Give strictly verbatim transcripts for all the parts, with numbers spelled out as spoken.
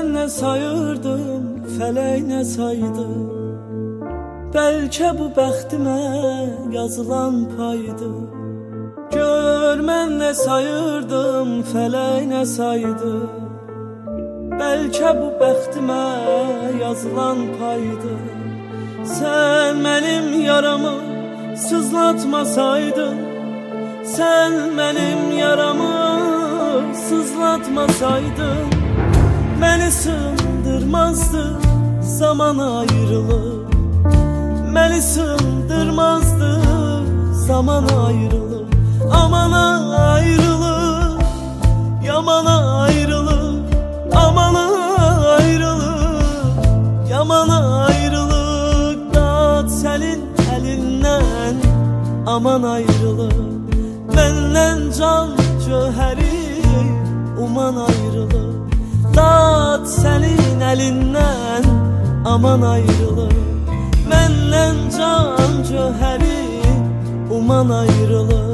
mən nə sayırdım, fələk nə saydı. Bəlkə bu bəxtimə yazılan paydı. Gör mən nə sayırdım, fələk nə saydı. Bəlkə bu bəxtimə yazılan paydı. Sən mənim yaramı sızlatmasaydın, sən mənim yaramı sızlatmasaydın, məni sındırmazdı zaman ayrılık. Məni sındırmazdı zaman ayrılık. Aman ayrılık, yaman ayrılık. Aman ayrılık, yaman ayrılık. Dağıt sənin əlindən, aman ayrılık. Məndən can cöhəri, uman ayrılık. Dağıt sənin əlindən, aman ayrılık. Məndən can cöhəri, uman ayrılık.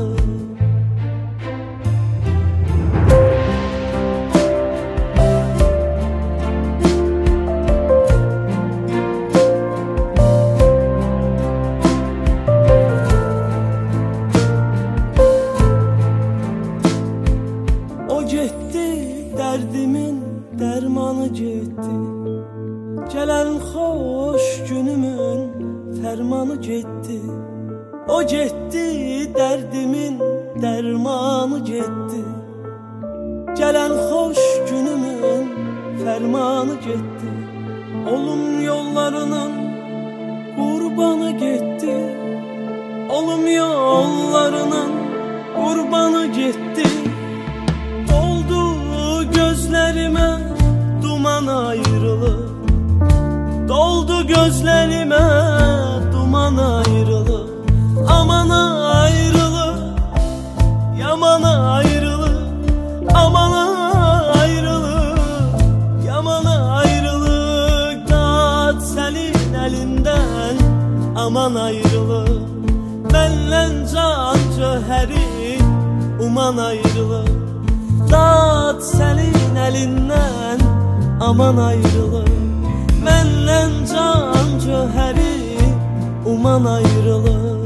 O getdi, dərdimin dərmanı getdi. Gələn xoş günümün fərmanı getdi. O getdi, dərdimin dərmanı getdi. Gələn xoş günümün fərmanı getdi. Olum yollarının qurbanı getdi. Olum yollarının qurbanı getdi. Doldu gözlərimə duman ayrılık. Doldu gözlerime duman ayrılık. Aman ayrılık, yaman ayrılık. Aman ayrılık, yaman ayrılık. Dağıt senin elinden, aman ayrılık. Məndən can cöhəri, uman ayrılık. Dağıt senin elinden, aman ayrılık. Məndən can cöhəri, uman ayrılık.